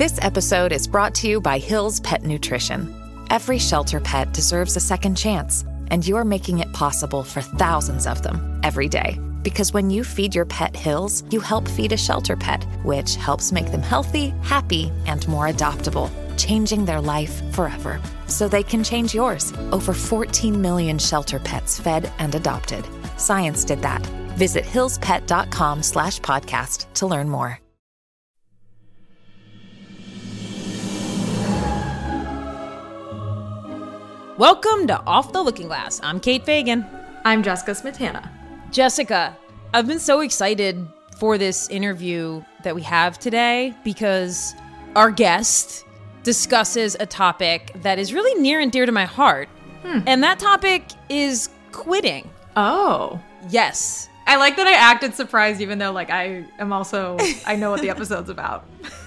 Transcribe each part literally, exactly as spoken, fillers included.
This episode is brought to you by Hill's Pet Nutrition. Every shelter pet deserves a second chance, and you're making it possible for thousands of them every day. Because when you feed your pet Hill's, you help feed a shelter pet, which helps make them healthy, happy, and more adoptable, changing their life forever. So they can change yours. Over fourteen million shelter pets fed and adopted. Science did that. Visit hillspet.com slash podcast to learn more. Welcome to Off the Looking Glass. I'm Kate Fagan. I'm Jessica Smetana. Jessica, I've been so excited for this interview that we have today because our guest discusses a topic that is really near and dear to my heart. Hmm. And that topic is quitting. Oh. Yes. I like that I acted surprised even though like I am also, I know what the episode's about.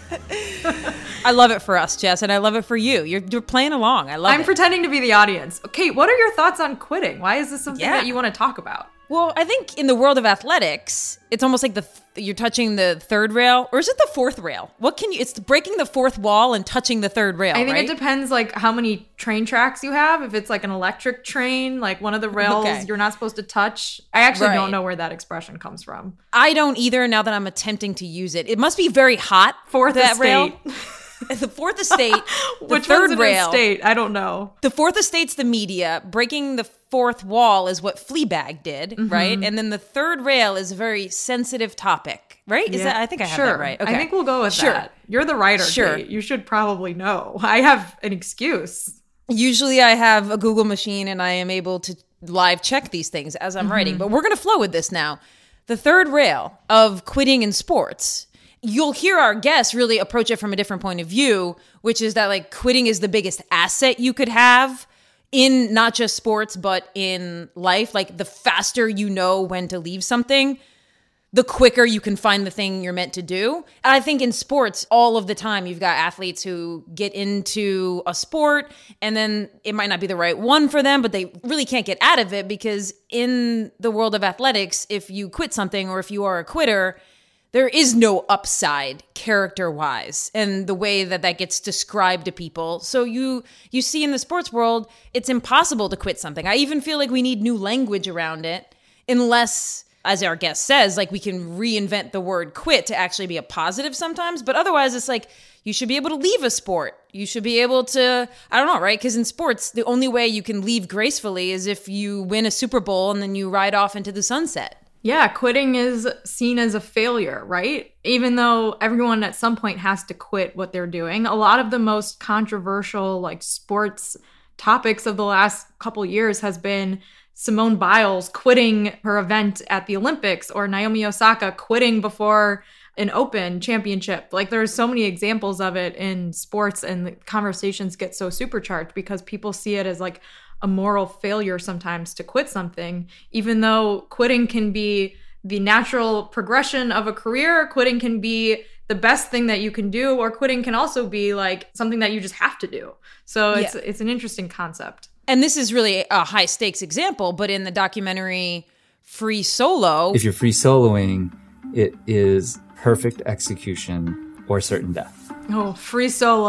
I love it for us, Jess, and I love it for you. You're, you're playing along. I love I'm it. I'm pretending to be the audience. Kate, what are your thoughts on quitting? Why is this something yeah. that you want to talk about? Well, I think in the world of athletics, it's almost like the th- you're touching the third rail, or is it the fourth rail? What can you? It's breaking the fourth wall and touching the third rail. I think right? it depends, like how many train tracks you have. If it's like an electric train, like one of the rails okay. you're not supposed to touch. I actually right. don't know where that expression comes from. I don't either. Now that I'm attempting to use it, it must be very hot. Fourth that estate. rail. The fourth estate, the Which third one's an rail. estate? I don't know. The fourth estate's the media. Breaking the fourth wall is what Fleabag did, mm-hmm. right? And then the third rail is a very sensitive topic, right? Is yeah. that? I think I have sure. that right. Okay. I think we'll go with sure. that. You're the writer, sure. Kate. You should probably know. I have an excuse. Usually I have a Google machine and I am able to live check these things as I'm mm-hmm. writing. But we're going to flow with this now. The third rail of quitting in sports. You'll hear our guests really approach it from a different point of view, which is that like quitting is the biggest asset you could have in not just sports, but in life. Like the faster you know when to leave something, the quicker you can find the thing you're meant to do. And I think in sports, all of the time, you've got athletes who get into a sport and then it might not be the right one for them, but they really can't get out of it because in the world of athletics, if you quit something or if you are a quitter, there is no upside character-wise and the way that that gets described to people. So you you see in the sports world, it's impossible to quit something. I even feel like we need new language around it unless, as our guest says, like we can reinvent the word quit to actually be a positive sometimes. But otherwise, it's like you should be able to leave a sport. You should be able to, I don't know, right? Because in sports, the only way you can leave gracefully is if you win a Super Bowl and then you ride off into the sunset. Yeah, quitting is seen as a failure, right? Even though everyone at some point has to quit what they're doing. A lot of the most controversial like sports topics of the last couple years has been Simone Biles quitting her event at the Olympics or Naomi Osaka quitting before an Open championship. Like there's so many examples of it in sports and the conversations get so supercharged because people see it as like a moral failure sometimes to quit something, even though quitting can be the natural progression of a career. Quitting can be the best thing that you can do, or quitting can also be like something that you just have to do. So it's yeah. it's an interesting concept. And this is really a high stakes example, but in the documentary Free Solo, if you're free soloing, it is perfect execution or certain death. Oh, Free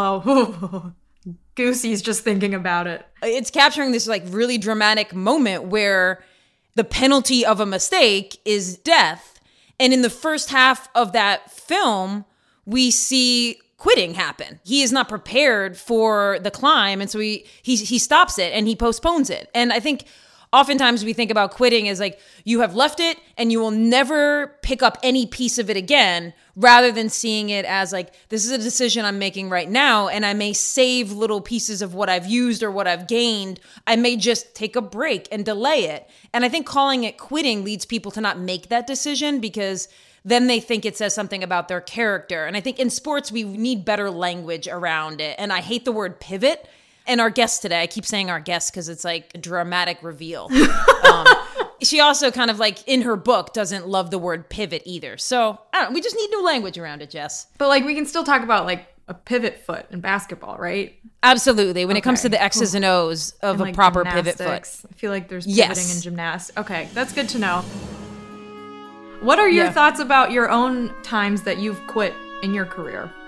Solo. Goosey's just thinking about it. It's capturing this like really dramatic moment where the penalty of a mistake is death. And in the first half of that film, we see quitting happen. He is not prepared for the climb. And so he, he, he stops it and he postpones it. And I think oftentimes we think about quitting as like you have left it and you will never pick up any piece of it again, rather than seeing it as like, this is a decision I'm making right now and I may save little pieces of what I've used or what I've gained. I may just take a break and delay it. And I think calling it quitting leads people to not make that decision because then they think it says something about their character. And I think in sports, we need better language around it. And I hate the word pivot. And our guest today, I keep saying our guest because it's like a dramatic reveal. um, she also kind of like in her book doesn't love the word pivot either. So I don't know, we just need new language around it, Jess. But like we can still talk about like a pivot foot in basketball, right? Absolutely. When okay. it comes to the X's and O's of and, a like, proper pivot foot. I feel like there's pivoting yes. in gymnastics. Okay, that's good to know. What are your yeah. thoughts about your own times that you've quit in your career?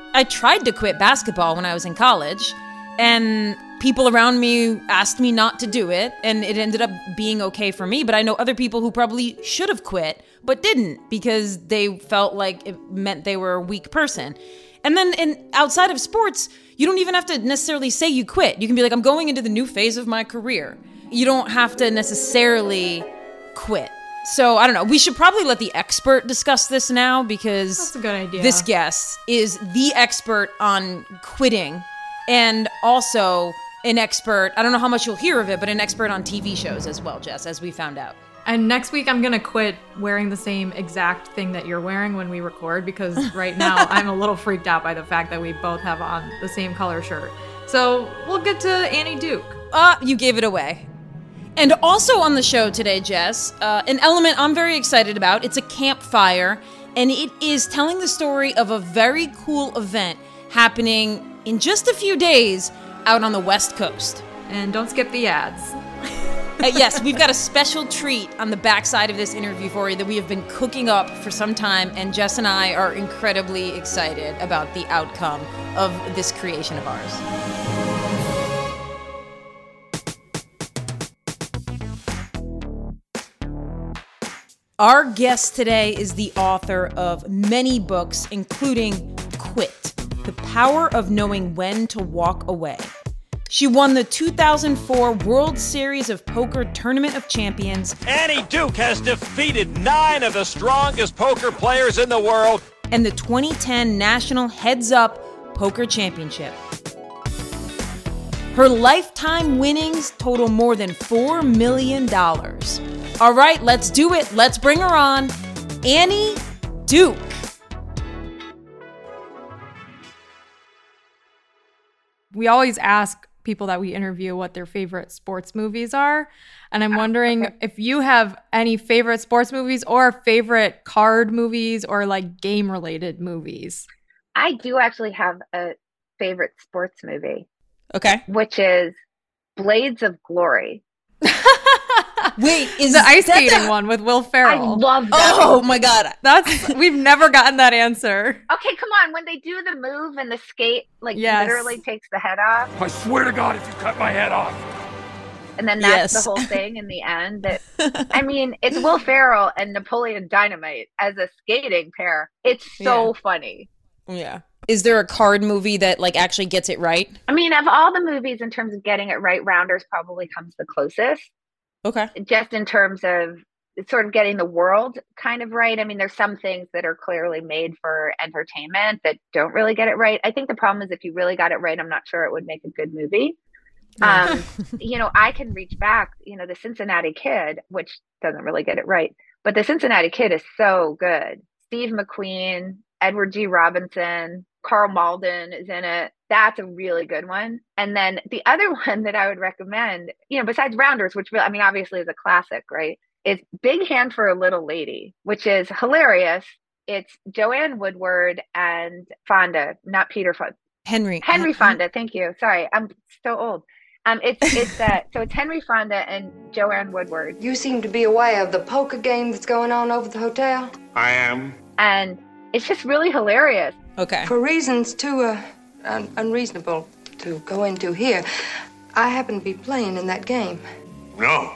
I tried to quit basketball when I was in college, and people around me asked me not to do it, and it ended up being okay for me. But I know other people who probably should have quit, but didn't because they felt like it meant they were a weak person. And then in outside of sports, you don't even have to necessarily say you quit. You can be like, I'm going into the new phase of my career. You don't have to necessarily quit. So I don't know. We should probably let the expert discuss this now because That's a good idea. This guest is the expert on quitting and also an expert, I don't know how much you'll hear of it, but an expert on T V shows as well, Jess, as we found out. And next week, I'm going to quit wearing the same exact thing that you're wearing when we record because right now I'm a little freaked out by the fact that we both have on the same color shirt. So we'll get to Annie Duke. Uh, you gave it away. And also on the show today, Jess, uh, an element I'm very excited about. It's a campfire, and it is telling the story of a very cool event happening in just a few days out on the West Coast. And don't skip the ads. Uh, yes, we've got a special treat on the backside of this interview for you that we have been cooking up for some time, and Jess and I are incredibly excited about the outcome of this creation of ours. Our guest today is the author of many books, including Quit, The Power of Knowing When to Walk Away. She won the two thousand four World Series of Poker Tournament of Champions. Annie Duke has defeated nine of the strongest poker players in the world. And the twenty ten National Heads Up Poker Championship. Her lifetime winnings total more than four million dollars. All right, let's do it. Let's bring her on, Annie Duke. We always ask people that we interview what their favorite sports movies are. And I'm wondering okay. if you have any favorite sports movies or favorite card movies or like game related movies. I do actually have a favorite sports movie. Okay. Which is Blades of Glory. Wait, is the ice that skating the... one with Will Ferrell? I love that. Oh my God. That's we've never gotten that answer. Okay, come on. When they do the move and the skate, like yes. literally takes the head off. I swear to God, if you cut my head off. And then that's yes. the whole thing in the end. That I mean, it's Will Ferrell and Napoleon Dynamite as a skating pair. It's so yeah. funny. Yeah. Is there a card movie that like actually gets it right? I mean, of all the movies in terms of getting it right, Rounders probably comes the closest. Okay. Just in terms of sort of getting the world kind of right. I mean, there's some things that are clearly made for entertainment that don't really get it right. I think the problem is if you really got it right, I'm not sure it would make a good movie. Um, you know, I can reach back, you know, the Cincinnati Kid, which doesn't really get it right, but the Cincinnati Kid is so good. Steve McQueen, Edward G. Robinson, Carl Malden is in it. That's a really good one. And then the other one that I would recommend, you know, besides Rounders, which I mean, obviously is a classic, right? Is Big Hand for a Little Lady, which is hilarious. It's Joanne Woodward and Fonda, not Peter Fonda. Henry. Henry Fonda. Thank you. Sorry, I'm so old. Um, it's it's uh, so it's Henry Fonda and Joanne Woodward. You seem to be aware of the poker game that's going on over the hotel. I am. And it's just really hilarious. Okay. For reasons too uh, un- unreasonable to go into here, I happen to be playing in that game. No.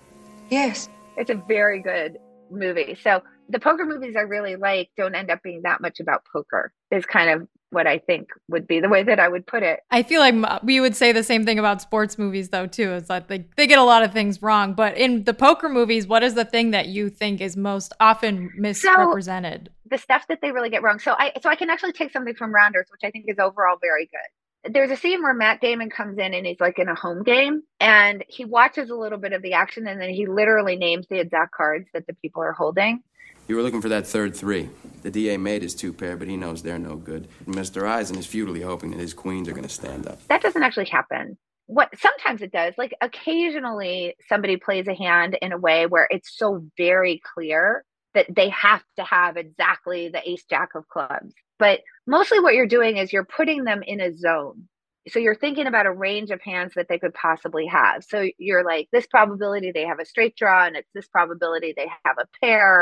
Yes. It's a very good movie. So the poker movies I really like don't end up being that much about poker, is kind of what I think would be the way that I would put it. I feel like we would say the same thing about sports movies, though, too. It's like they, they get a lot of things wrong. But in the poker movies, what is the thing that you think is most often misrepresented? So, the stuff that they really get wrong. So I so I can actually take something from Rounders, which I think is overall very good. There's a scene where Matt Damon comes in and he's like in a home game and he watches a little bit of the action and then he literally names the exact cards that the people are holding. You were looking for that third three. The D A made his two pair, but he knows they're no good. And Mister Eisen is futilely hoping that his queens are going to stand up. That doesn't actually happen. What sometimes it does, like occasionally somebody plays a hand in a way where it's so very clear that they have to have exactly the ace jack of clubs. But mostly what you're doing is you're putting them in a zone. So you're thinking about a range of hands that they could possibly have. So you're like, this probability they have a straight draw, and it's this probability they have a pair.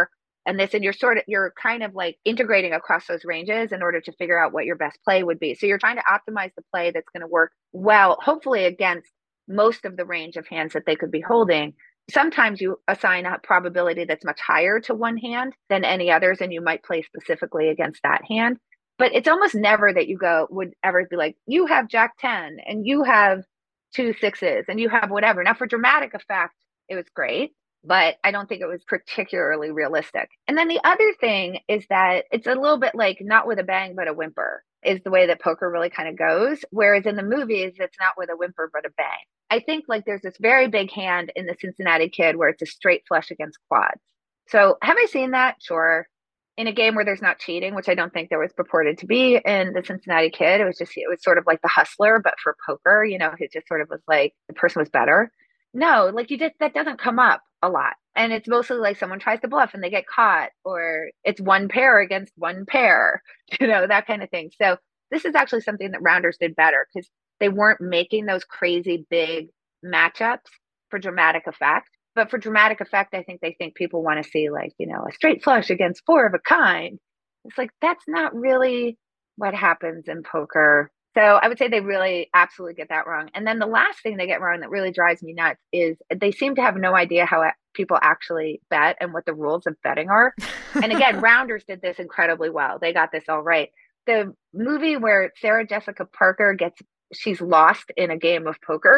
and this, and you're sort of, you're kind of like integrating across those ranges in order to figure out what your best play would be. So you're trying to optimize the play that's going to work well, hopefully against most of the range of hands that they could be holding. Sometimes you assign a probability that's much higher to one hand than any others, and you might play specifically against that hand. But it's almost never that you go would ever be like, you have Jack ten and you have two sixes and you have whatever. Now, for dramatic effect, it was great, but I don't think it was particularly realistic. And then the other thing is that it's a little bit like not with a bang, but a whimper is the way that poker really kind of goes. Whereas in the movies, it's not with a whimper, but a bang. I think like there's this very big hand in the Cincinnati Kid where it's a straight flush against quads. So have I seen that? Sure. In a game where there's not cheating, which I don't think there was purported to be in the Cincinnati Kid. It was just, it was sort of like the Hustler, but for poker, you know, it just sort of was like the person was better. No, like you just, that doesn't come up a lot. And it's mostly like someone tries to bluff and they get caught, or it's one pair against one pair, you know, that kind of thing. So this is actually something that Rounders did better because they weren't making those crazy big matchups for dramatic effect. But for dramatic effect, I think they think people want to see like, you know, a straight flush against four of a kind. It's like, that's not really what happens in poker. So I would say they really absolutely get that wrong. And then the last thing they get wrong that really drives me nuts is they seem to have no idea how people actually bet and what the rules of betting are. And again, Rounders did this incredibly well. They got this all right. The movie where Sarah Jessica Parker gets, she's lost in a game of poker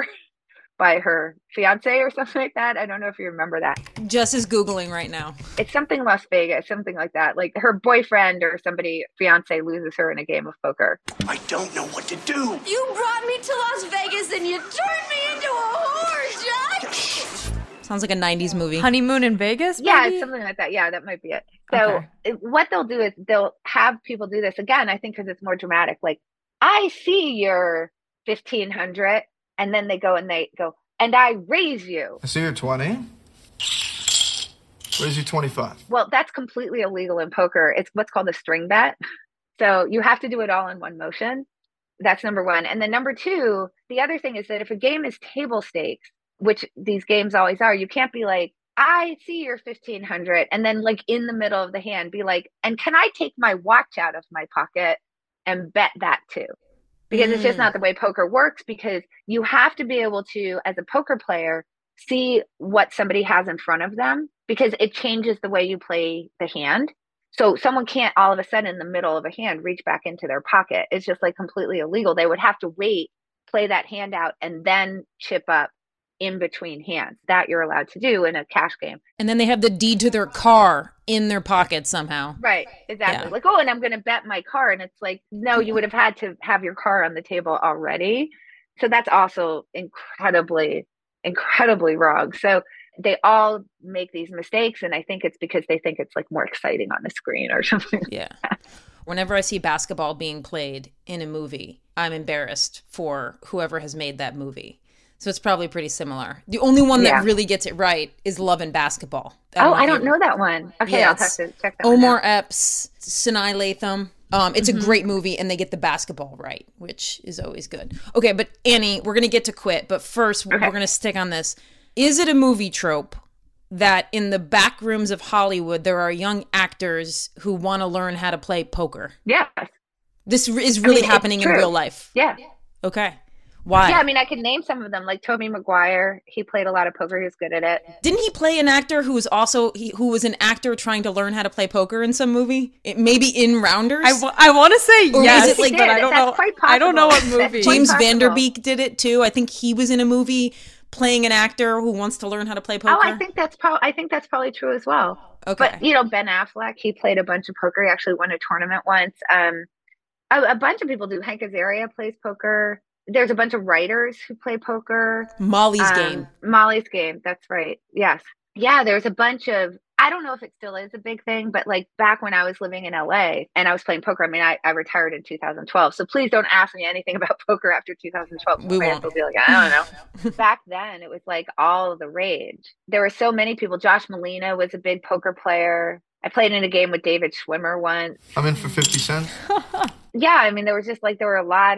by her fiance or something like that. I don't know if you remember that. Jess is Googling right now. It's something Las Vegas, something like that. Like her boyfriend or somebody, fiance, loses her in a game of poker. I don't know what to do. You brought me to Las Vegas and you turned me into a whore, Jack. Sounds like a nineties movie. Honeymoon in Vegas? Maybe? Yeah, it's something like that. Yeah, that might be it. So Okay. it, what they'll do is they'll have people do this again, I think, because it's more dramatic. Like, I see your fifteen hundred. And then they go and they go, and I raise you. I see you're twenty. Raise you twenty-five. Well, that's completely illegal in poker. It's what's called a string bet. So you have to do it all in one motion. That's number one. And then number two, the other thing is that if a game is table stakes, which these games always are, you can't be like, I see your fifteen hundred. And then like in the middle of the hand, be like, and can I take my watch out of my pocket and bet that too? Because mm. it's just not the way poker works, because you have to be able to, as a poker player, see what somebody has in front of them, because it changes the way you play the hand. So someone can't all of a sudden in the middle of a hand reach back into their pocket. It's just like completely illegal. They would have to wait, play that hand out, and then chip up in between hands. That you're allowed to do in a cash game. And then they have the deed to their car in their pocket somehow. Right, exactly. Yeah. Like, oh, and I'm going to bet my car. And it's like, no, you would have had to have your car on the table already. So that's also incredibly, incredibly wrong. So they all make these mistakes. And I think it's because they think it's like more exciting on the screen or something. Yeah. Whenever I see basketball being played in a movie, I'm embarrassed for whoever has made that movie. So it's probably pretty similar. The only one that Yeah. really gets it right is Love and Basketball. Oh, know I if don't you- know that one. Okay, Yeah, I'll have it's to check that one Omar out. Epps, Sinai Latham. Um, it's Mhm. a great movie, and they get the basketball right, which is always good. Okay, but Annie, we're going to get to Quit, but first we're going to stick on this. Is it a movie trope that in the back rooms of Hollywood, there are young actors who want to learn how to play poker? Yes. This is I really mean, it's happening in true. real life. Yeah. Okay. Why? Yeah, I mean, I could name some of them, like Tobey Maguire. He played a lot of poker. He was good at it. Didn't he play an actor who was also he, who was an actor trying to learn how to play poker in some movie? It, maybe in Rounders. I, w- I want to say Or yes, was it like- but I don't That's know. quite I don't know what possible. movie. James possible. Vanderbeek did it too. I think he was in a movie playing an actor who wants to learn how to play poker. Oh, I think that's probably I think that's probably true as well. Okay. But you know, Ben Affleck, he played a bunch of poker. He actually won a tournament once. Um, a, a bunch of people do. Hank Azaria plays poker. There's a bunch of writers who play poker. Molly's Um, Game. Molly's Game. That's right. Yes. Yeah. There's a bunch of. I don't know if it still is a big thing, but like back when I was living in L A and I was playing poker. I mean, I, I retired in two thousand twelve. So please don't ask me anything about poker after two thousand twelve. We My won't. will be like, I don't know. Back then, it was like all the rage. There were so many people. Josh Molina was a big poker player. I played in a game with David Schwimmer once. I'm in for fifty cents. Yeah, I mean, there was just like there were a lot of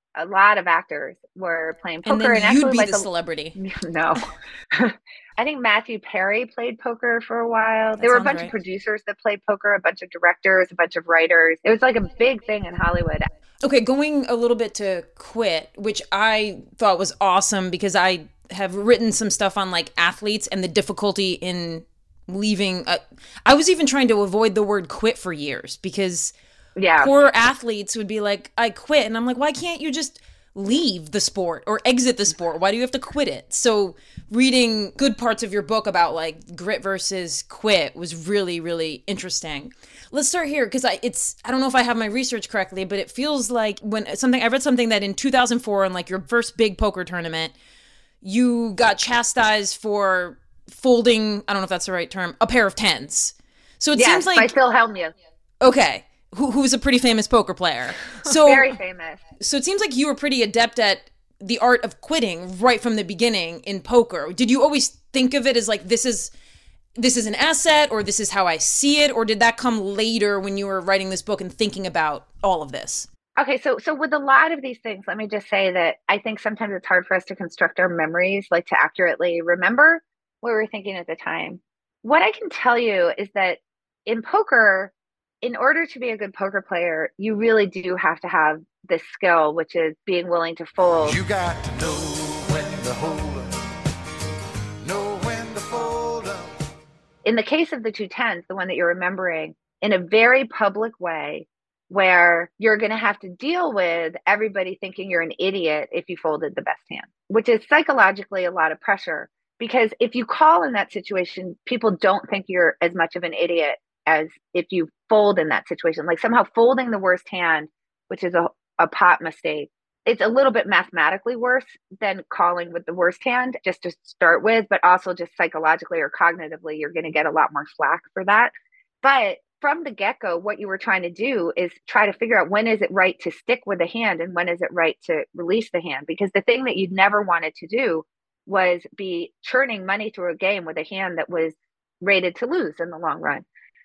a lot of actors were playing poker. And then and you'd actually, be like the a, celebrity. No. I think Matthew Perry played poker for a while. That there were a sounds bunch right. of producers that played poker, a bunch of directors, a bunch of writers. It was like a big thing in Hollywood. Okay, going a little bit to Quit, which I thought was awesome because I have written some stuff on like athletes and the difficulty in leaving. Uh, I was even trying to avoid the word quit for years because yeah. poor athletes would be like, I quit. And I'm like, why can't you just leave the sport or exit the sport? Why do you have to quit it? So reading good parts of your book about like grit versus quit was really, really interesting. Let's start here because I it's I don't know if I have my research correctly, but it feels like when something I read something that in two thousand four in like your first big poker tournament, you got chastised for folding, I don't know if that's the right term, a pair of tens. So it yes, seems like by Phil Hellmuth. Okay. Who who's a pretty famous poker player. So very famous. So it seems like you were pretty adept at the art of quitting right from the beginning in poker. Did you always think of it as like this is this is an asset or this is how I see it, or did that come later when you were writing this book and thinking about all of this? Okay, so so with a lot of these things, let me just say that I think sometimes it's hard for us to construct our memories, like to accurately remember what we were thinking at the time. What I can tell you is that in poker, in order to be a good poker player, you really do have to have this skill, which is being willing to fold. You got to know when to hold up, know when to fold up. In the case of the two tens, the one that you're remembering, in a very public way, where you're going to have to deal with everybody thinking you're an idiot if you folded the best hand, which is psychologically a lot of pressure. Because if you call in that situation, people don't think you're as much of an idiot as if you fold in that situation. Like somehow folding the worst hand, which is a, a pot mistake, it's a little bit mathematically worse than calling with the worst hand, just to start with, but also just psychologically or cognitively, you're going to get a lot more flack for that. But from the get-go, what you were trying to do is try to figure out when is it right to stick with the hand and when is it right to release the hand. Because the thing that you'd never wanted to do was be churning money through a game with a hand that was rated to lose in the long run.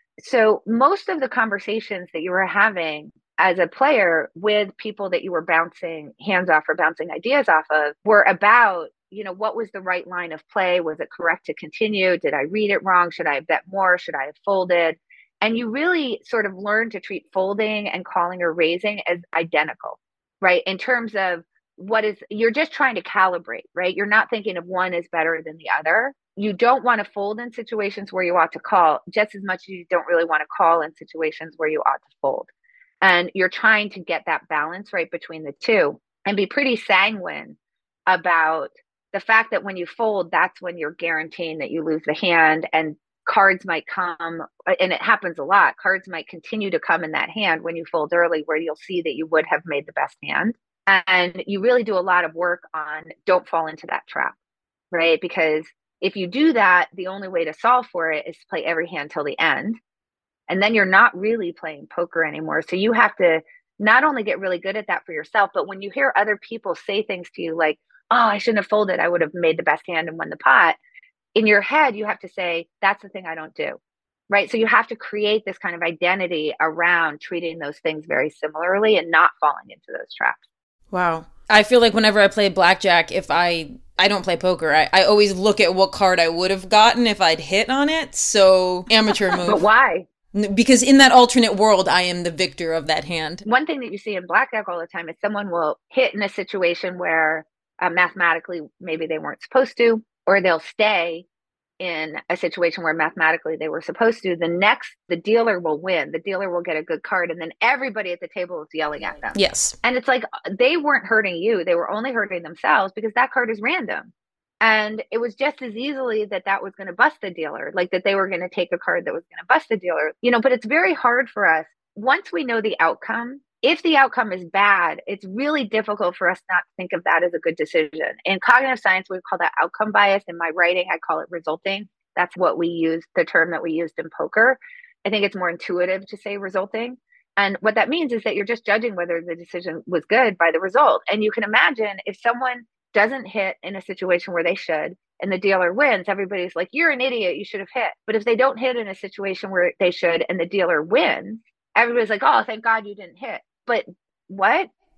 So most of the conversations that you were having as a player with people that you were bouncing hands off or bouncing ideas off of were about, you know, what was the right line of play? Was it correct to continue? Did I read it wrong? Should I have bet more? Should I have folded? And you really sort of learn to treat folding and calling or raising as identical, right? In terms of what is, you're just trying to calibrate, right? You're not thinking of one is better than the other. You don't want to fold in situations where you ought to call just as much as you don't really want to call in situations where you ought to fold. And you're trying to get that balance right between the two and be pretty sanguine about the fact that when you fold, that's when you're guaranteeing that you lose the hand, and cards might come, and it happens a lot. Cards might continue to come in that hand when you fold early where you'll see that you would have made the best hand. And you really do a lot of work on don't fall into that trap, right? Because if you do that, the only way to solve for it is to play every hand till the end. And then you're not really playing poker anymore. So you have to not only get really good at that for yourself, but when you hear other people say things to you like, oh, I shouldn't have folded, I would have made the best hand and won the pot. In your head, you have to say, that's the thing I don't do, right? So you have to create this kind of identity around treating those things very similarly and not falling into those traps. Wow. I feel like whenever I play blackjack, if I, I don't play poker, I, I always look at what card I would have gotten if I'd hit on it. So amateur move. But why? Because in that alternate world, I am the victor of that hand. One thing that you see in blackjack all the time is someone will hit in a situation where uh, mathematically maybe they weren't supposed to, or they'll stay in a situation where mathematically they were supposed to. The next, the dealer will win. The dealer will get a good card, and then everybody at the table is yelling at them. Yes. And it's like they weren't hurting you. They were only hurting themselves because that card is random. And it was just as easily that that was going to bust the dealer, like that they were going to take a card that was going to bust the dealer. You know, but it's very hard for us. Once we know the outcome, if the outcome is bad, it's really difficult for us not to think of that as a good decision. In cognitive science, we call that outcome bias. In my writing, I call it resulting. That's what we use, the term that we used in poker. I think it's more intuitive to say resulting. And what that means is that you're just judging whether the decision was good by the result. And you can imagine if someone doesn't hit in a situation where they should, and the dealer wins, everybody's like, you're an idiot, you should have hit. But if they don't hit in a situation where they should, and the dealer wins, everybody's like, oh, thank God you didn't hit. But what?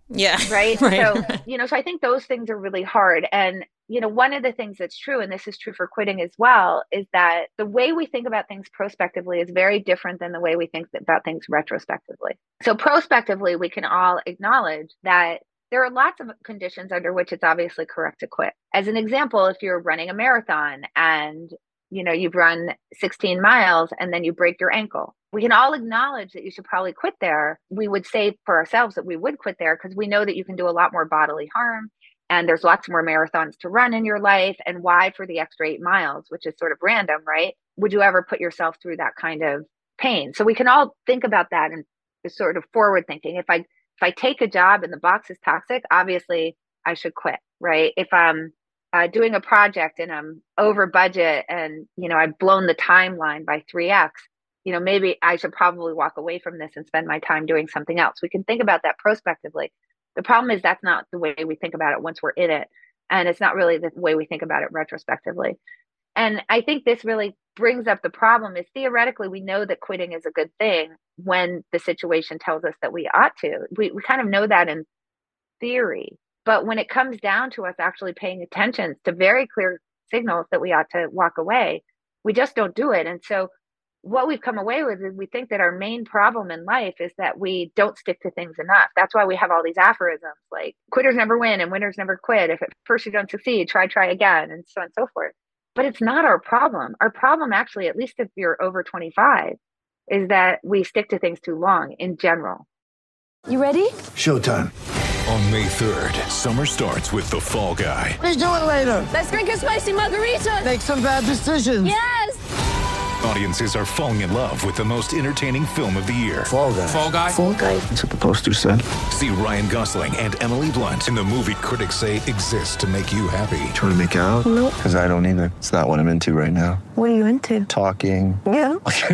Yeah. Right. Right. So, you know, so I think those things are really hard. And, you know, one of the things that's true, and this is true for quitting as well, is that the way we think about things prospectively is very different than the way we think about things retrospectively. So prospectively, we can all acknowledge that there are lots of conditions under which it's obviously correct to quit. As an example, if you're running a marathon and, you know, you've run sixteen miles and then you break your ankle, we can all acknowledge that you should probably quit there. We would say for ourselves that we would quit there because we know that you can do a lot more bodily harm and there's lots more marathons to run in your life. And why for the extra eight miles, which is sort of random, right? Would you ever put yourself through that kind of pain? So we can all think about that and sort of forward thinking. If I if I take a job and the box is toxic, obviously I should quit, right? If I'm uh, doing a project and I'm over budget and, you know, I've blown the timeline by three X, you know, maybe I should probably walk away from this and spend my time doing something else. We can think about that prospectively. The problem is that's not the way we think about it once we're in it. And it's not really the way we think about it retrospectively. And I think this really brings up the problem is theoretically, we know that quitting is a good thing when the situation tells us that we ought to. We, we kind of know that in theory. But when it comes down to us actually paying attention to very clear signals that we ought to walk away, we just don't do it. And so what we've come away with is we think that our main problem in life is that we don't stick to things enough. That's why we have all these aphorisms like quitters never win and winners never quit. If at first you don't succeed, try, try again, and so on and so forth. But it's not our problem. Our problem actually, at least if you're over twenty-five, is that we stick to things too long in general. You ready? Showtime. On May third, summer starts with The Fall Guy. Let's do it later. Let's drink a spicy margarita. Make some bad decisions. Yes. Audiences are falling in love with the most entertaining film of the year. Fall Guy. Fall Guy? Fall Guy. That's what the poster said. See Ryan Gosling and Emily Blunt in the movie critics say exists to make you happy. Trying to make it out? Nope. Because I don't either. It's not what I'm into right now. What are you into? Talking. Yeah.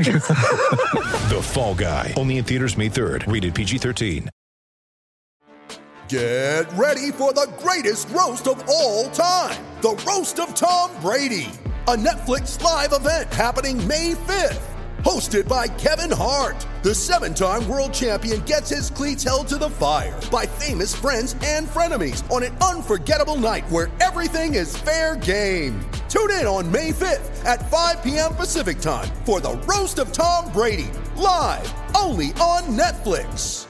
The Fall Guy. Only in theaters May third. Rated P G thirteen. Get ready for the greatest roast of all time. The Roast of Tom Brady. A Netflix live event happening May fifth. Hosted by Kevin Hart. The seven-time world champion gets his cleats held to the fire by famous friends and frenemies on an unforgettable night where everything is fair game. Tune in on May fifth at five p.m. Pacific time for the Roast of Tom Brady. Live only on Netflix.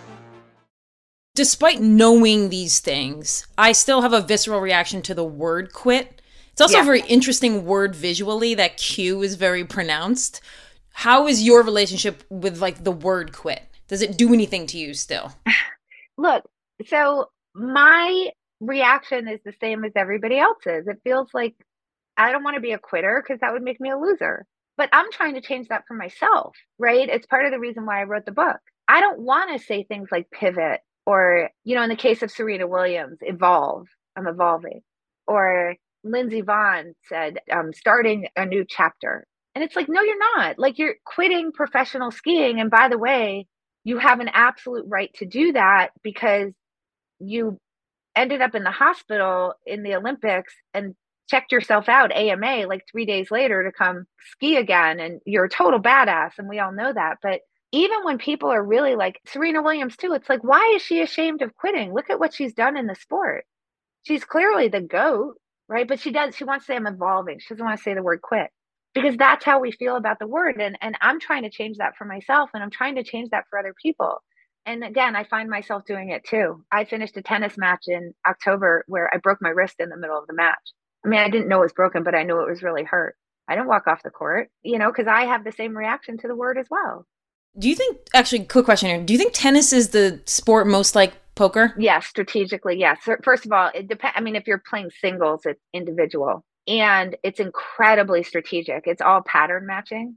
Despite knowing these things, I still have a visceral reaction to the word quit. It's also Yeah. a very interesting word visually. That Q is very pronounced. How is your relationship with like the word quit? Does it do anything to you still? Look, so my reaction is the same as everybody else's. It feels like I don't want to be a quitter because that would make me a loser. But I'm trying to change that for myself, right? It's part of the reason why I wrote the book. I don't want to say things like pivot or, you know, in the case of Serena Williams, evolve. I'm evolving. Or Lindsey Vonn said, um, starting a new chapter. And it's like, no, you're not. Like, you're quitting professional skiing. And by the way, you have an absolute right to do that because you ended up in the hospital in the Olympics and checked yourself out A M A like three days later to come ski again. And you're a total badass. And we all know that. But even when people are really like Serena Williams too, it's like, why is she ashamed of quitting? Look at what she's done in the sport. She's clearly the GOAT, right? But she does, she wants to say I'm evolving. She doesn't want to say the word quit because that's how we feel about the word. And, and I'm trying to change that for myself and I'm trying to change that for other people. And again, I find myself doing it too. I finished a tennis match in October where I broke my wrist in the middle of the match. I mean, I didn't know it was broken, but I knew it was really hurt. I didn't walk off the court, you know, because I have the same reaction to the word as well. Do you think, actually, quick question here. Do you think tennis is the sport most like poker? Yes, strategically, yes. First of all, it depends. I mean, if you're playing singles, it's individual. And it's incredibly strategic. It's all pattern matching.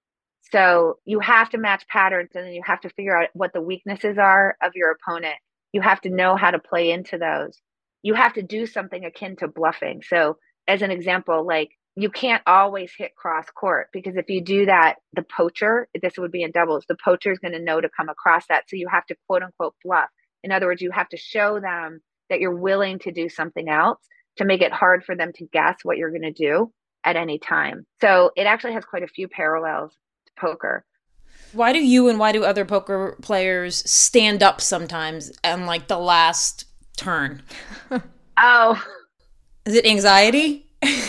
So you have to match patterns and then you have to figure out what the weaknesses are of your opponent. You have to know how to play into those. You have to do something akin to bluffing. So as an example, like, you can't always hit cross court because if you do that, the poacher, this would be in doubles, the poacher is going to know to come across that. So you have to quote unquote bluff. In other words, you have to show them that you're willing to do something else to make it hard for them to guess what you're going to do at any time. So it actually has quite a few parallels to poker. Why do you and why do other poker players stand up sometimes on like the last turn? Oh. Is it anxiety?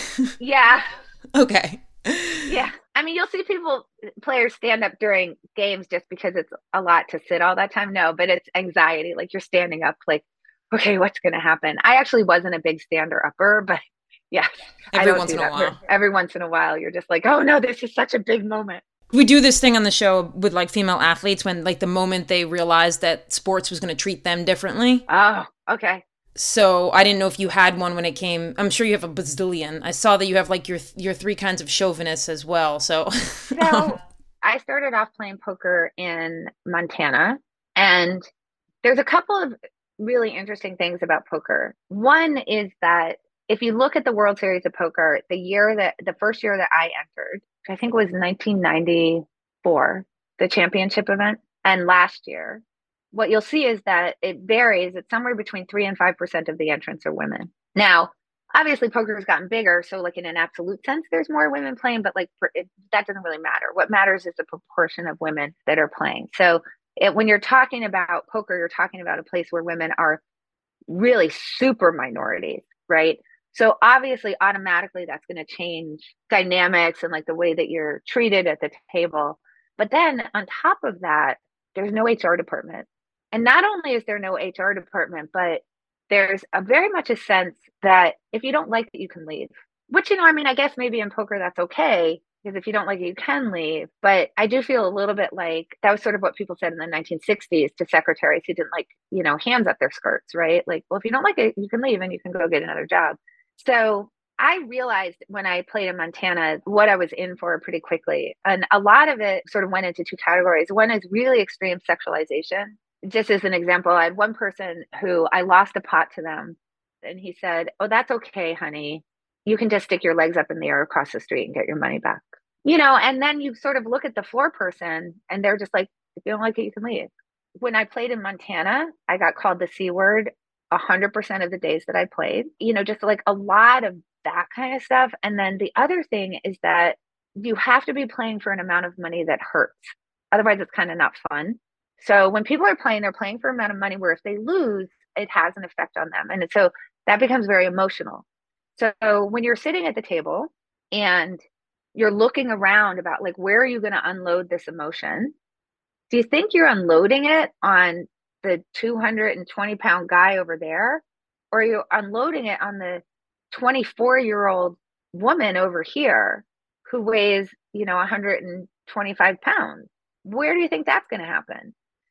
Yeah. Okay. Yeah. I mean, you'll see people, players stand up during games just because it's a lot to sit all that time. No, but it's anxiety. Like you're standing up like, okay, what's going to happen? I actually wasn't a big stander upper, but yeah. Every once in a while. Every once in a while, you're just like, oh no, this is such a big moment. We do this thing on the show with like female athletes when like the moment they realized that sports was going to treat them differently. Oh, okay. So I didn't know if you had one when it came. I'm sure you have a bazillion. I saw that you have like your your three kinds of chauvinists as well. So, so I started off playing poker in Montana, and there's a couple of really interesting things about poker. One is that if you look at the World Series of Poker, the year that the first year that I entered, I think it was nineteen ninety-four, the championship event, and last year, what you'll see is that it varies. It's somewhere between three and five percent of the entrants are women. Now, obviously, poker has gotten bigger, so like in an absolute sense, there's more women playing. But like for, it, that doesn't really matter. What matters is the proportion of women that are playing. So it, when you're talking about poker, you're talking about a place where women are really super minorities, right? So obviously, automatically, that's going to change dynamics and like the way that you're treated at the table. But then on top of that, there's no H R department. And not only is there no H R department, but there's a very much a sense that if you don't like it, you can leave. Which, you know, I mean, I guess maybe in poker that's okay, because if you don't like it, you can leave. But I do feel a little bit like that was sort of what people said in the nineteen sixties to secretaries who didn't like, you know, hands up their skirts, right? Like, well, if you don't like it, you can leave and you can go get another job. So I realized when I played in Montana what I was in for pretty quickly. And a lot of it sort of went into two categories. One is really extreme sexualization. Just as an example, I had one person who I lost a pot to them, and he said, oh, that's okay, honey. You can just stick your legs up in the air across the street and get your money back. You know, and then you sort of look at the floor person and they're just like, if you don't like it, you can leave. When I played in Montana, I got called the C word one hundred percent of the days that I played, you know, just like a lot of that kind of stuff. And then the other thing is that you have to be playing for an amount of money that hurts. Otherwise, it's kind of not fun. So when people are playing, they're playing for an amount of money where if they lose, it has an effect on them. And so that becomes very emotional. So when you're sitting at the table and you're looking around about like, where are you going to unload this emotion? Do you think you're unloading it on the two hundred twenty pound guy over there? Or are you unloading it on the twenty-four year old woman over here who weighs, you know, one hundred twenty-five pounds? Where do you think that's going to happen?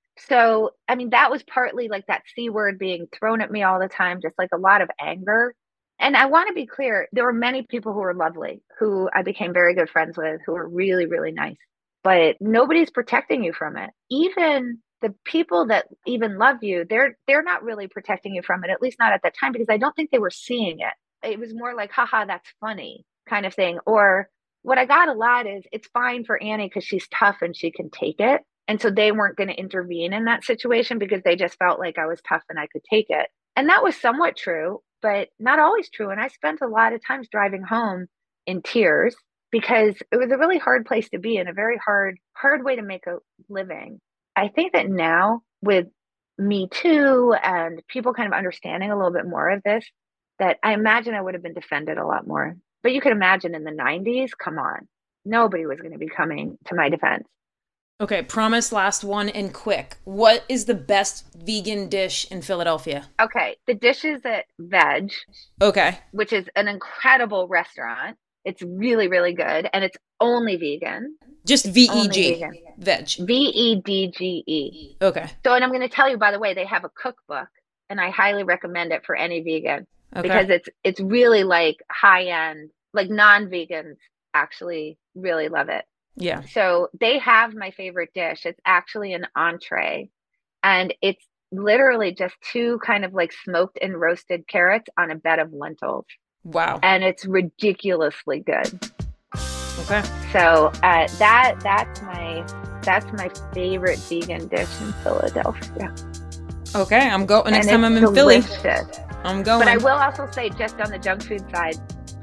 So, I mean, that was partly like that C word being thrown at me all the time, just like a lot of anger. And I want to be clear, there were many people who were lovely, who I became very good friends with, who were really, really nice. But nobody's protecting you from it. Even the people that even love you, they're they're not really protecting you from it, at least not at that time, because I don't think they were seeing it. It was more like, haha, that's funny kind of thing. Or what I got a lot is, it's fine for Annie because she's tough and she can take it. And so they weren't going to intervene in that situation because they just felt like I was tough and I could take it. And that was somewhat true, but not always true. And I spent a lot of times driving home in tears because it was a really hard place to be and a very hard, hard way to make a living. I think that now with Me Too and people kind of understanding a little bit more of this, that I imagine I would have been defended a lot more. But you could imagine in the nineties, come on, nobody was going to be coming to my defense. Okay, promise last one and quick. What is the best vegan dish in Philadelphia? Okay, the dish is at Veg. Okay. Which is an incredible restaurant. It's really, really good. And it's only vegan. Just V E G. Veg. V E D G E. Okay. So, and I'm going to tell you, by the way, they have a cookbook. And I highly recommend it for any vegan. Okay. Because it's it's really like high-end, like non-vegans actually really love it. Yeah. So they have my favorite dish. It's actually an entree. And it's literally just two kind of like smoked and roasted carrots on a bed of lentils. Wow. And it's ridiculously good. Okay. So uh, that that's my that's my favorite vegan dish in Philadelphia. Okay, I'm going next and time I'm in delicious. Philly. I'm going. But I will also say, just on the junk food side,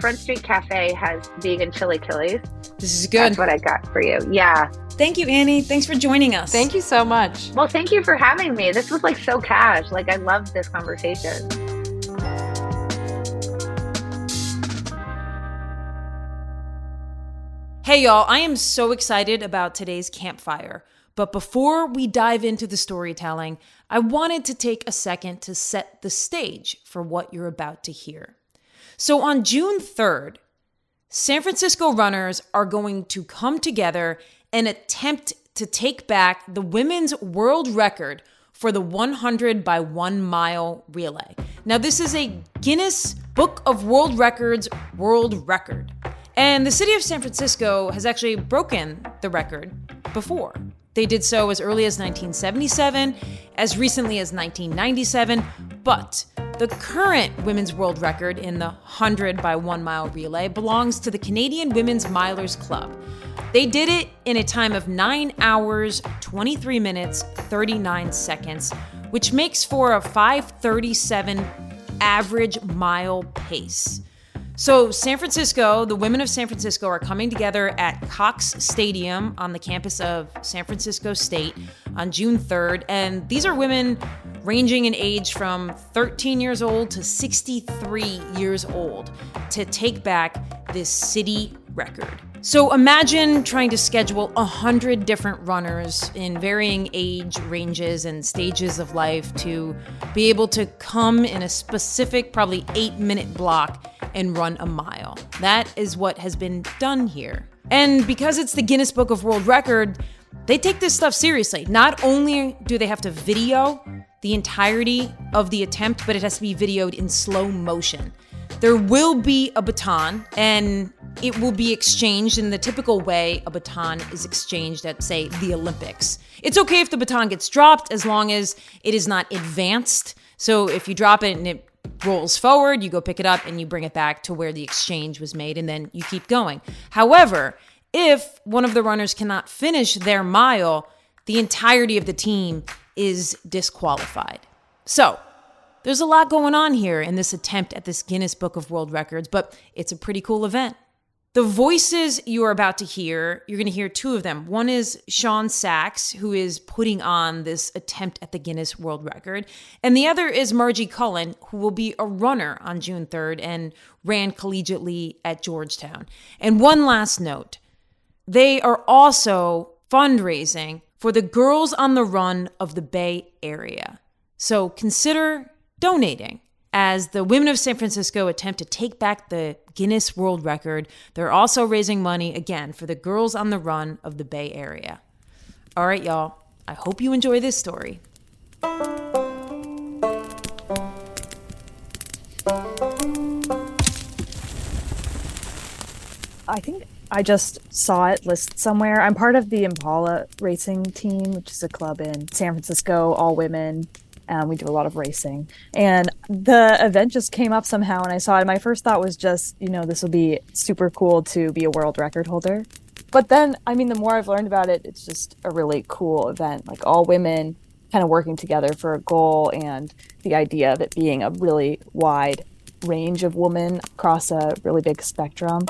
Front Street Cafe has vegan chili killies. This is good. That's what I got for you. Yeah. Thank you, Annie. Thanks for joining us. Thank you so much. Well, thank you for having me. This was like so cash. Like I loved this conversation. Hey, y'all. I am so excited about today's campfire. But before we dive into the storytelling, I wanted to take a second to set the stage for what you're about to hear. So on June third, San Francisco runners are going to come together and attempt to take back the women's world record for the one hundred by one mile relay. Now, this is a Guinness Book of World Records world record. And the city of San Francisco has actually broken the record before. They did so as early as nineteen seventy-seven, as recently as nineteen ninety-seven, but the current women's world record in the one hundred by one mile relay belongs to the Canadian Women's Milers Club. They did it in a time of nine hours, twenty-three minutes, thirty-nine seconds, which makes for a five thirty-seven average mile pace. So San Francisco, the women of San Francisco are coming together at Cox Stadium on the campus of San Francisco State on June third. And these are women ranging in age from thirteen years old to sixty-three years old to take back this city record. So imagine trying to schedule one hundred different runners in varying age ranges and stages of life to be able to come in a specific, probably eight minute block and run a mile. That is what has been done here. And because it's the Guinness Book of World Record, they take this stuff seriously. Not only do they have to video the entirety of the attempt, but it has to be videoed in slow motion. There will be a baton, and it will be exchanged in the typical way a baton is exchanged at, say, the Olympics. It's okay if the baton gets dropped as long as it is not advanced. So if you drop it and it rolls forward, you go pick it up and you bring it back to where the exchange was made, and then you keep going. However, if one of the runners cannot finish their mile, the entirety of the team is disqualified. So there's a lot going on here in this attempt at this Guinness Book of World Records, but it's a pretty cool event. The voices you are about to hear, you're going to hear two of them. One is Sean Sachs, who is putting on this attempt at the Guinness World Record. And the other is Margie Cullen, who will be a runner on June third and ran collegiately at Georgetown. And one last note, they are also fundraising for the Girls on the Run of the Bay Area. So consider donating. As the women of San Francisco attempt to take back the Guinness World Record, they're also raising money, again, for the Girls on the Run of the Bay Area. All right, y'all. I hope you enjoy this story. I think I just saw it listed somewhere. I'm part of the Impala racing team, which is a club in San Francisco, all women. Um, we do a lot of racing. And the event just came up somehow, and I saw it. My first thought was just, you know, this will be super cool to be a world record holder. But then, I mean, the more I've learned about it, it's just a really cool event. Like all women kind of working together for a goal, and the idea of it being a really wide range of women across a really big spectrum.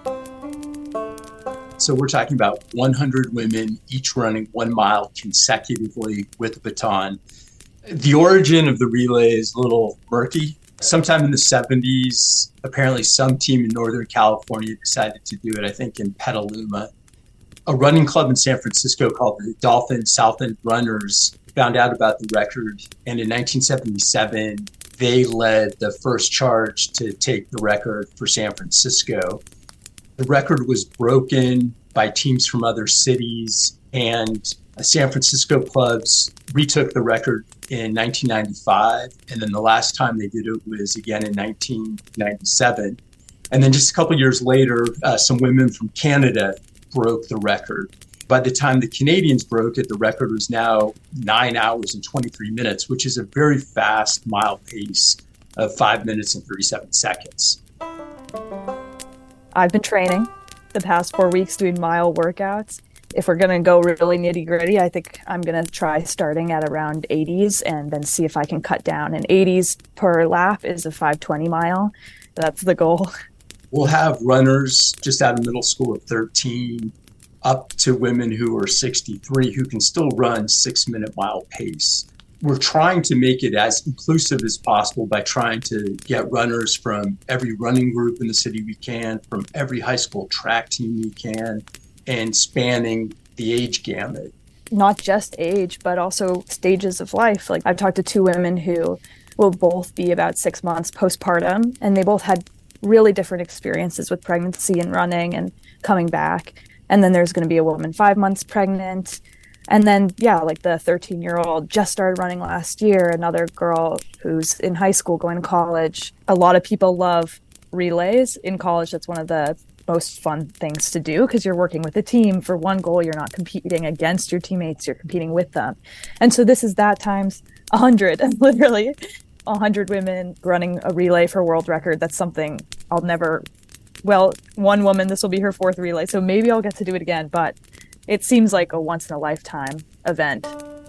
So we're talking about one hundred women, each running one mile consecutively with a baton. The origin of the relay is a little murky. Sometime in the seventies, apparently some team in Northern California decided to do it, I think in Petaluma. A running club in San Francisco called the Dolphin South End Runners found out about the record, and in nineteen seventy-seven, they led the first charge to take the record for San Francisco. The record was broken by teams from other cities, and San Francisco clubs retook the record in nineteen ninety-five, and then the last time they did it was again in nineteen ninety-seven. And then just a couple years later, uh, some women from Canada broke the record. By the time the Canadians broke it, the record was now nine hours and twenty-three minutes, which is a very fast mile pace of five minutes and thirty-seven seconds. I've been training the past four weeks doing mile workouts. If we're going to go really nitty gritty, I think I'm going to try starting at around eighties and then see if I can cut down. And eighties per lap is a five twenty mile. That's the goal. We'll have runners just out of middle school at thirteen, up to women who are sixty-three who can still run six-minute mile pace. We're trying to make it as inclusive as possible by trying to get runners from every running group in the city we can, from every high school track team we can, and spanning the age gamut. Not just age, but also stages of life. Like I've talked to two women who will both be about six months postpartum, and they both had really different experiences with pregnancy and running and coming back. And then there's going to be a woman five months pregnant. And then, yeah, like the thirteen-year-old just started running last year, another girl who's in high school going to college. A lot of people love relays. In college, that's one of the most fun things to do because you're working with a team for one goal. You're not competing against your teammates. You're competing with them. And so this is that times one hundred, literally one hundred women running a relay for world record. That's something I'll never, well, one woman, this will be her fourth relay, so maybe I'll get to do it again, but it seems like a once-in-a-lifetime event.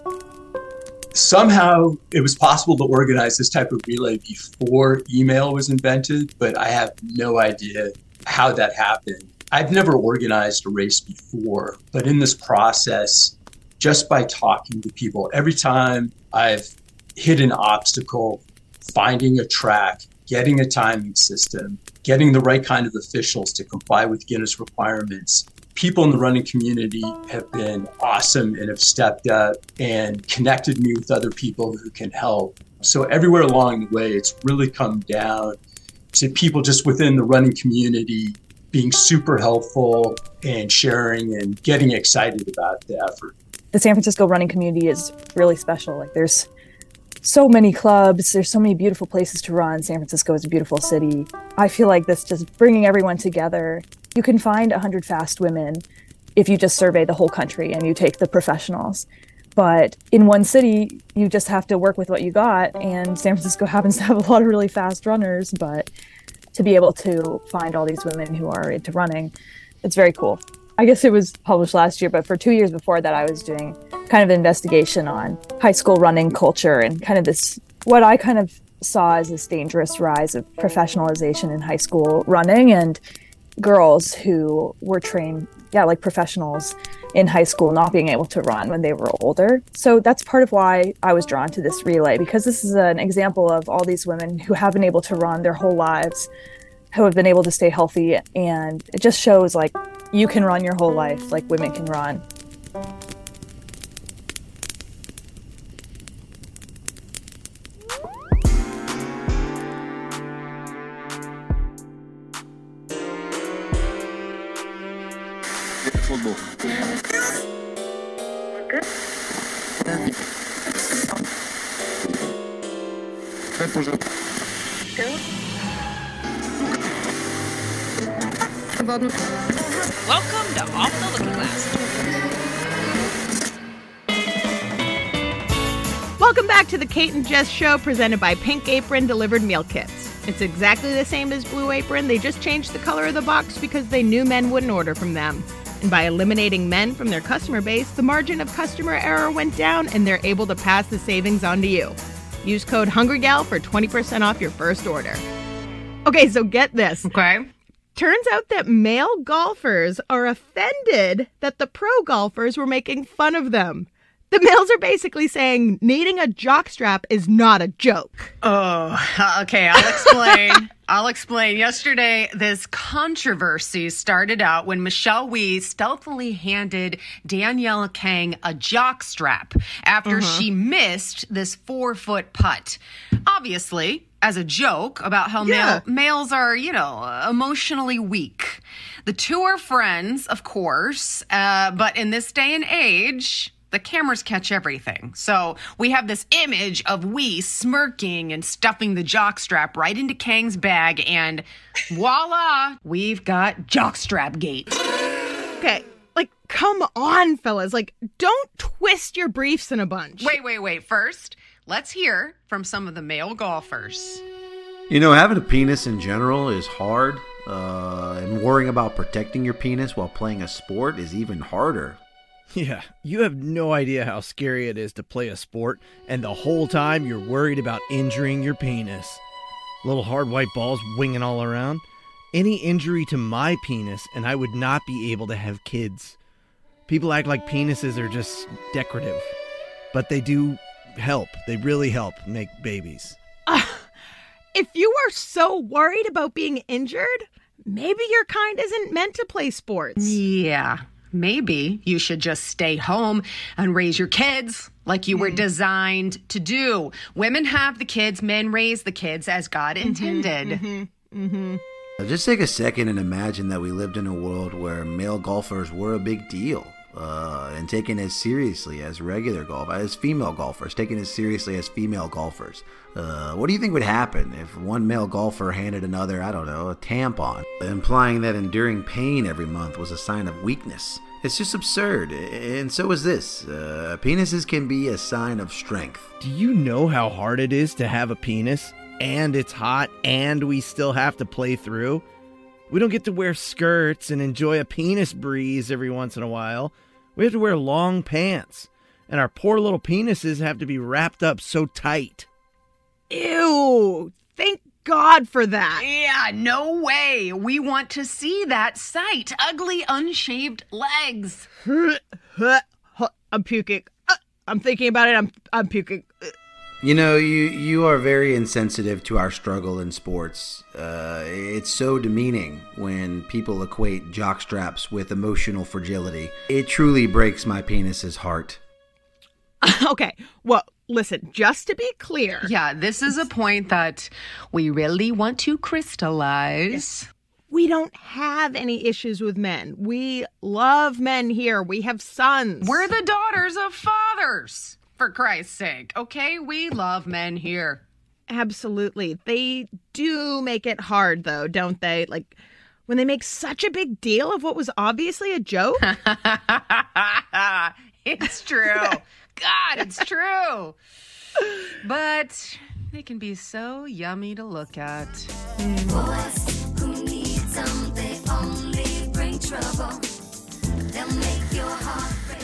Somehow it was possible to organize this type of relay before email was invented, but I have no idea how that happened. I've never organized a race before, but in this process, just by talking to people, every time I've hit an obstacle, finding a track, getting a timing system, getting the right kind of officials to comply with Guinness requirements, people in the running community have been awesome and have stepped up and connected me with other people who can help. So everywhere along the way, it's really come down to people just within the running community being super helpful and sharing and getting excited about the effort. The San Francisco running community is really special. Like there's so many clubs, there's so many beautiful places to run. San Francisco is a beautiful city. I feel like this just bringing everyone together. You can find one hundred fast women if you just survey the whole country and you take the professionals. But in one city, you just have to work with what you got. And San Francisco happens to have a lot of really fast runners, but to be able to find all these women who are into running, it's very cool. I guess it was published last year, but for two years before that, I was doing kind of an investigation on high school running culture and kind of this, what I kind of saw as this dangerous rise of professionalization in high school running and girls who were trained, yeah, like professionals in high school not being able to run when they were older. So that's part of why I was drawn to this relay, because this is an example of all these women who have been able to run their whole lives, who have been able to stay healthy. And it just shows like you can run your whole life like women can run. Welcome to Off the Looking Glass. Welcome back to the Kate and Jess Show, presented by Pink Apron Delivered Meal Kits. It's exactly the same as Blue Apron. They just changed the color of the box because they knew men wouldn't order from them. And by eliminating men from their customer base, the margin of customer error went down and they're able to pass the savings on to you. Use code HungryGal for twenty percent off your first order. Okay, so get this. Okay. Turns out that male golfers are offended that the pro golfers were making fun of them. The males are basically saying needing a jockstrap is not a joke. Oh, okay, I'll explain. I'll explain. Yesterday, this controversy started out when Michelle Wie stealthily handed Danielle Kang a jockstrap after Uh-huh. she missed this four-foot putt. Obviously, as a joke about how Yeah. male, males are, you know, emotionally weak. The two are friends, of course, uh, but in this day and age, the cameras catch everything. So we have this image of Wie smirking and stuffing the jockstrap right into Kang's bag, and voila, we've got jockstrap gate. Okay, like, come on, fellas. Like, don't twist your briefs in a bunch. Wait, wait, wait. First, let's hear from some of the male golfers. You know, having a penis in general is hard, uh, and worrying about protecting your penis while playing a sport is even harder. Yeah, you have no idea how scary it is to play a sport, and the whole time you're worried about injuring your penis. Little hard white balls winging all around. any injury to my penis and I would not be able to have kids. People act like penises are just decorative, but they do help. They really help make babies. Uh, if you are so worried about being injured, maybe your kind isn't meant to play sports. Yeah, maybe you should just stay home and raise your kids like you were designed to do. Women have the kids, men raise the kids as God intended. Mm-hmm. Mm-hmm. Just take a second and imagine that we lived in a world where male golfers were a big deal. Uh, and taken as seriously as regular golf, as female golfers, taken as seriously as female golfers. Uh, what do you think would happen if one male golfer handed another, I don't know, a tampon, implying that enduring pain every month was a sign of weakness? It's just absurd, and so is this. Uh, penises can be a sign of strength. Do you know how hard it is to have a penis, and it's hot, and we still have to play through? We don't get to wear skirts and enjoy a penis breeze every once in a while. We have to wear long pants. And our poor little penises have to be wrapped up so tight. Ew. Thank God for that. Yeah, no way. We want to see that sight. Ugly, unshaved legs. I'm puking. I'm thinking about it. I'm I'm puking. You know, you, you are very insensitive to our struggle in sports. Uh, it's so demeaning when people equate jockstraps with emotional fragility. It truly breaks my penis's heart. Okay, well, listen, just to be clear. Yeah, this is a point that we really want to crystallize. We don't have any issues with men. We love men here. We have sons. We're the daughters of fathers. For Christ's sake, okay? We love men here. Absolutely. They do make it hard, though, don't they? Like, when they make such a big deal of what was obviously a joke. It's true. God, it's true. But they can be so yummy to look at. Boys who need some, they only bring trouble. They'll make your heart break.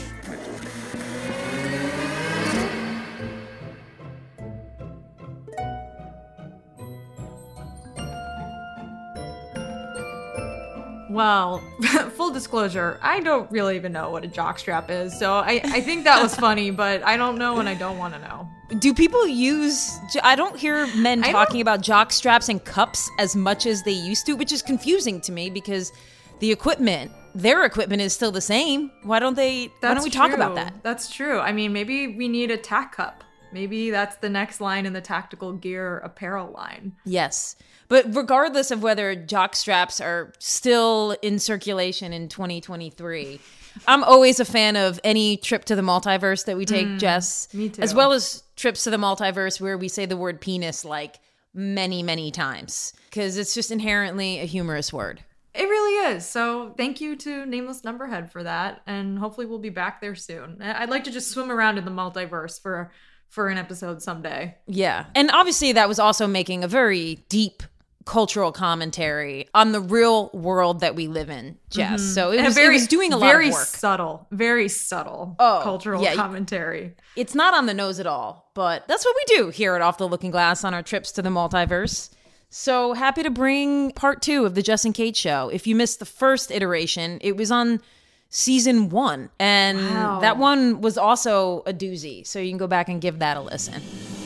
Well, full disclosure, I don't really even know what a jockstrap is, so I, I think that was funny, but I don't know and I don't want to know. Do people use... I don't hear men I talking about jock straps and cups as much as they used to, which is confusing to me because the equipment, their equipment is still the same. Why don't they... That's why don't we talk true. about that? That's true. I mean, maybe we need a tack cup. Maybe that's the next line in the tactical gear apparel line. Yes. But regardless of whether jock straps are still in circulation in twenty twenty-three, I'm always a fan of any trip to the multiverse that we take, Mm, Jess. me too. As well as trips to the multiverse where we say the word penis like many, many times. Because it's just inherently a humorous word. It really is. So thank you to Nameless Numberhead for that. And hopefully we'll be back there soon. I'd like to just swim around in the multiverse for, for an episode someday. Yeah. And obviously that was also making a very deep cultural commentary on the real world that we live in, Jess. Mhm. So it And was, very, it was doing a lot very of work. subtle, very subtle Oh, cultural yeah. commentary. It's not on the nose at all, but that's what we do here at Off the Looking Glass on our trips to the multiverse. So happy to bring part two of the Jess and Kate show. If you missed the first iteration, it was on season one. And Wow. that one was also a doozy. So you can go back and give that a listen.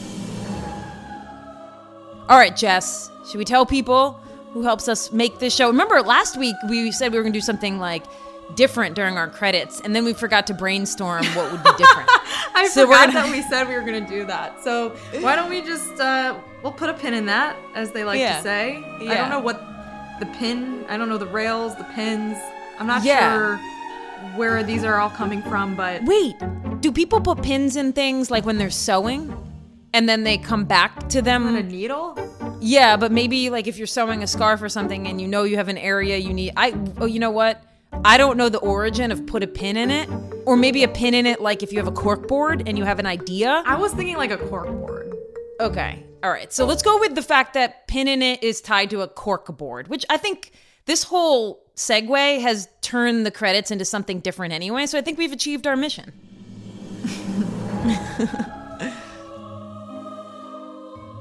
All right, Jess, should we tell people who helps us make this show? Remember, last week we said we were going to do something like different during our credits, and then we forgot to brainstorm what would be different. I So we're forgot gonna- that we said we were going to do that. So why don't we just, uh, we'll put a pin in that, as they like Yeah. to say. I Yeah. don't know what the pin, I don't know the rails, the pins. I'm not Yeah. sure where these are all coming from, but... Wait, do people put pins in things like when they're sewing? And then they come back to them? On a needle? Yeah, but maybe like if you're sewing a scarf or something and you know you have an area you need... I Oh, you know what? I don't know the origin of put a pin in it. Or maybe a pin in it like if you have a cork board and you have an idea. I was thinking like a cork board. Okay. All right. So let's go with the fact that pin in it is tied to a cork board, which I think this whole segue has turned the credits into something different anyway. So I think we've achieved our mission.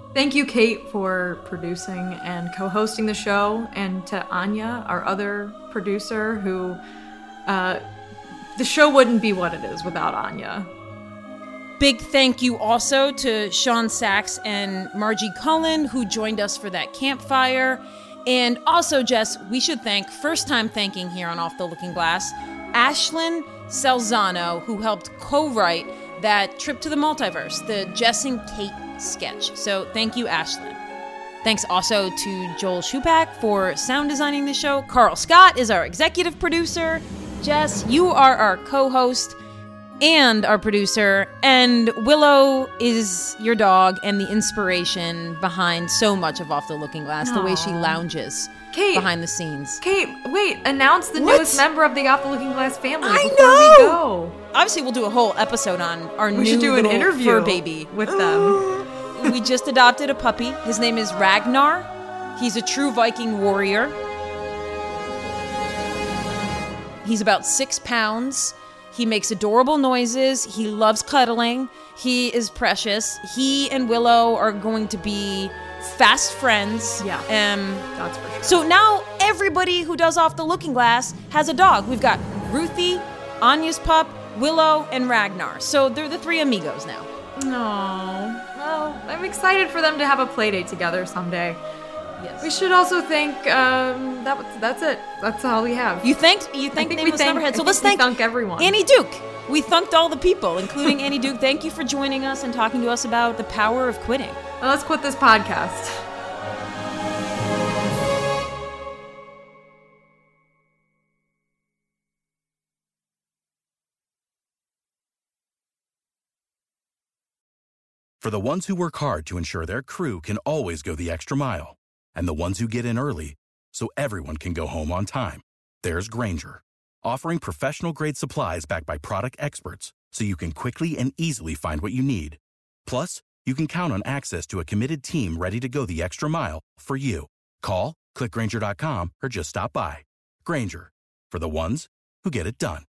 Thank you, Kate, for producing and co-hosting the show, and to Anya, our other producer, who uh, the show wouldn't be what it is without Anya. Big thank you also to Sean Sachs and Margie Cullen, who joined us for that campfire. And also, Jess, we should thank, first time thanking here on Off the Looking Glass, Ashlyn Salzano, who helped co-write that Trip to the Multiverse, the Jess and Kate sketch. So thank you, Ashlyn. Thanks also to Joel Shupak for sound designing the show. Carl Scott is our executive producer. Jess, you are our co-host and our producer. And Willow is your dog and the inspiration behind so much of Off the Looking Glass, the way she lounges Kate, behind the scenes. Kate, wait, announce the What? newest member of the Off the Looking Glass family I before know! we go. Obviously, we'll do a whole episode on our We new should do an little interview fur baby with them. We just adopted a puppy. His name is Ragnar. He's a true Viking warrior. He's about six pounds. He makes adorable noises. He loves cuddling. He is precious. He and Willow are going to be fast friends. Yeah. Um, That's for sure. so now everybody who does Off the Looking Glass has a dog. We've got Ruthie, Anya's pup, Willow, and Ragnar. So they're the three amigos now. No. Well, I'm excited for them to have a play date together someday. Yes. We should also thank. Um, that was, that's it. That's all we have. You thanked. You thanked think we Nameless thank- Numberhead. So I let's think we thank thank everyone. Annie Duke. We thanked all the people, including Annie Duke. Thank you for joining us and talking to us about the power of quitting. Well, let's quit this podcast. For the ones who work hard to ensure their crew can always go the extra mile, and the ones who get in early so everyone can go home on time, there's Grainger, offering professional-grade supplies backed by product experts so you can quickly and easily find what you need. Plus, you can count on access to a committed team ready to go the extra mile for you. Call, click Grainger dot com, or just stop by. Grainger, for the ones who get it done.